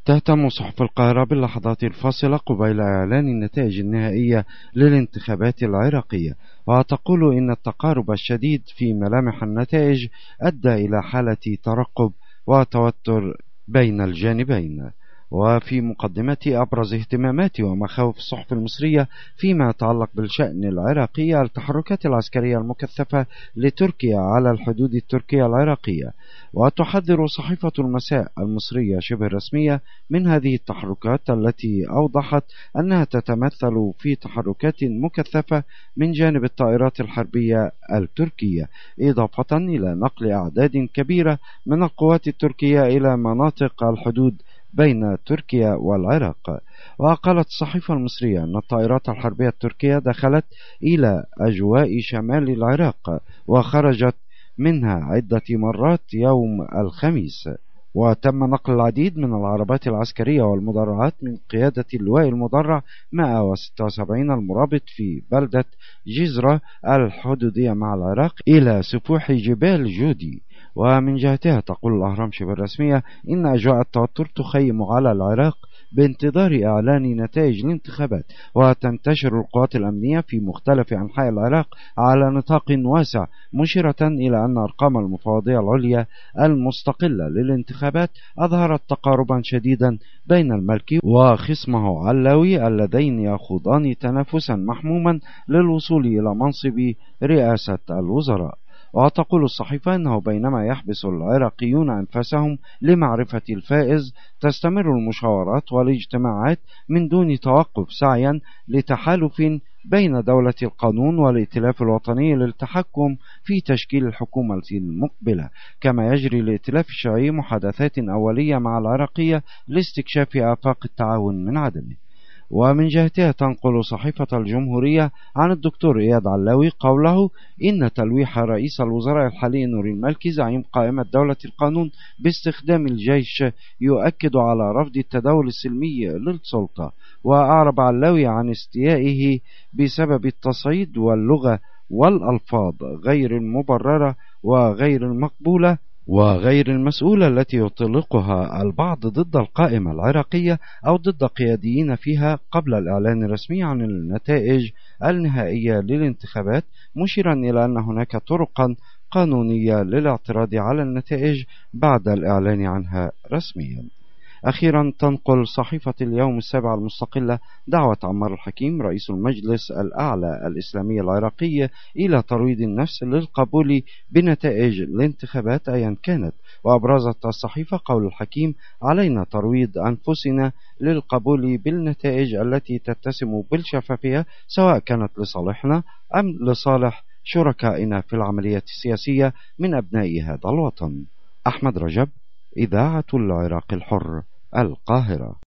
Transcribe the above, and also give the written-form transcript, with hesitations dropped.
تهتم صحف القاهرة باللحظات الفاصلة قبيل إعلان النتائج النهائية للانتخابات العراقية، وتقول إن التقارب الشديد في ملامح النتائج أدى إلى حالة ترقب وتوتر بين الجانبين. وفي مقدمة أبرز اهتمامات ومخاوف الصحف المصرية فيما يتعلق بالشأن العراقي التحركات العسكرية المكثفة لتركيا على الحدود التركية العراقية، وتحذر صحيفة المساء المصرية شبه الرسمية من هذه التحركات التي أوضحت أنها تتمثل في تحركات مكثفة من جانب الطائرات الحربية التركية، إضافة إلى نقل أعداد كبيرة من القوات التركية إلى مناطق الحدود بين تركيا والعراق. وقالت الصحيفة المصرية أن الطائرات الحربية التركية دخلت إلى أجواء شمال العراق وخرجت منها عدة مرات يوم الخميس، وتم نقل العديد من العربات العسكرية والمدرعات من قيادة اللواء المدرع 176 المرابط في بلدة جزرة الحدودية مع العراق إلى سفوح جبال جودي. ومن جهتها تقول الأهرام شبه الرسمية إن أجواء التوتر تخيم على العراق بانتظار إعلان نتائج الانتخابات، وتنتشر القوات الأمنية في مختلف أنحاء العراق على نطاق واسع، مشيرة إلى أن أرقام المفوضية العليا المستقلة للانتخابات أظهرت تقاربا شديدا بين المالكي وخصمه علاوي اللذين يخوضان تنافسا محموما للوصول إلى منصب رئاسة الوزراء. وتقول الصحيفة أنه بينما يحبس العراقيون أنفسهم لمعرفة الفائز، تستمر المشاورات والاجتماعات من دون توقف سعيا لتحالف بين دولة القانون والائتلاف الوطني للتحكم في تشكيل الحكومة المقبلة، كما يجري الائتلاف الشيعي محادثات أولية مع العراقية لاستكشاف آفاق التعاون من عدمه. ومن جهتها تنقل صحيفة الجمهورية عن الدكتور إياد علاوي قوله إن تلويح رئيس الوزراء الحالي نوري المالكي زعيم قائمة دولة القانون باستخدام الجيش يؤكد على رفض التداول السلمي للسلطة. وأعرب علاوي عن استيائه بسبب التصعيد واللغة والألفاظ غير المبررة وغير المقبولة وغير المسؤولة التي يطلقها البعض ضد القائمة العراقية أو ضد قياديين فيها قبل الإعلان الرسمي عن النتائج النهائية للانتخابات، مشيرا إلى أن هناك طرقا قانونية للاعتراض على النتائج بعد الإعلان عنها رسميا. أخيرا تنقل صحيفة اليوم السابع المستقلة دعوة عمار الحكيم رئيس المجلس الأعلى الإسلامي العراقي إلى ترويض النفس للقبول بنتائج الانتخابات أيا كانت. وأبرزت الصحيفة قول الحكيم: علينا ترويض أنفسنا للقبول بالنتائج التي تتسم بالشفافية، سواء كانت لصالحنا أم لصالح شركائنا في العملية السياسية من أبناء هذا الوطن. أحمد رجب، إذاعة العراق الحر، القاهرة.